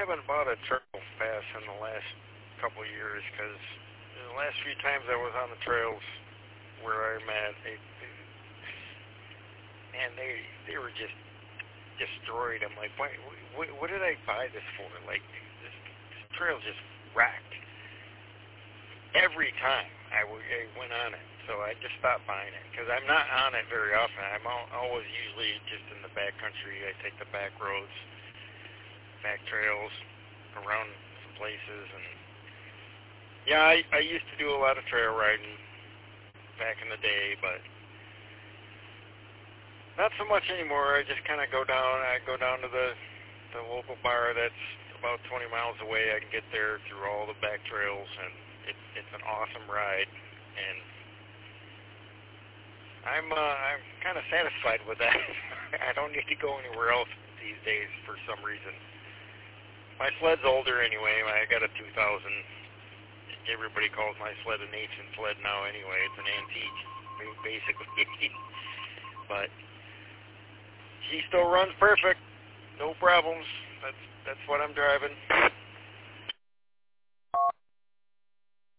haven't bought a trail pass in the last couple of years because the last few times I was on the trails where I'm at, they were just destroyed. I'm like, what did I buy this for? Like, this trail just wrecked every time I went on it. So I just stopped buying it because I'm not on it very often. I'm always usually just in the back country. I take the back roads, back trails around some places. And yeah, I used to do a lot of trail riding back in the day, but not so much anymore. I just kind of go down. I go down to the local bar that's about 20 miles away. I can get there through all the back trails, and it's an awesome ride. And I'm kind of satisfied with that. I don't need to go anywhere else these days for some reason. My sled's older anyway. I got a 2000. Everybody calls my sled an ancient sled now anyway. It's an antique, basically. But she still runs perfect. No problems. That's what I'm driving.